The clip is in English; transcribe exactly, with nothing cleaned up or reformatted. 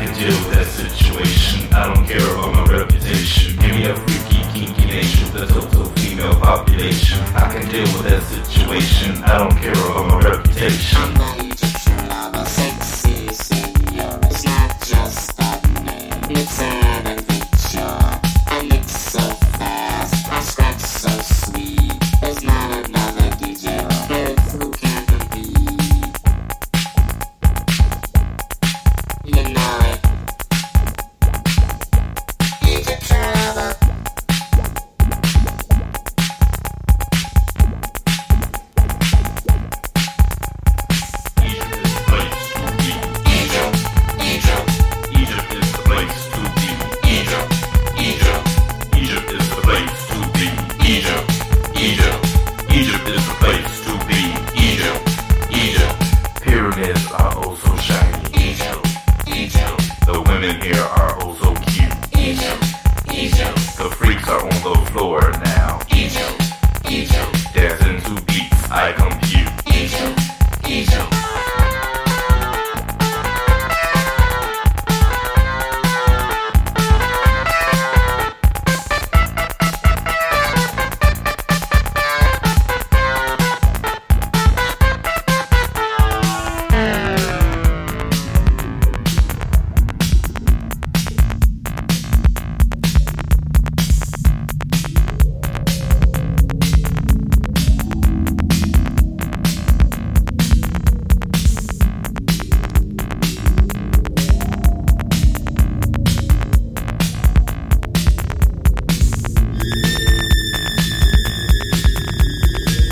can deal with that situation. I don't care about my reputation. Give me a freaky, kinky nation, the total female population. I can deal with that situation. I don't care about my reputation.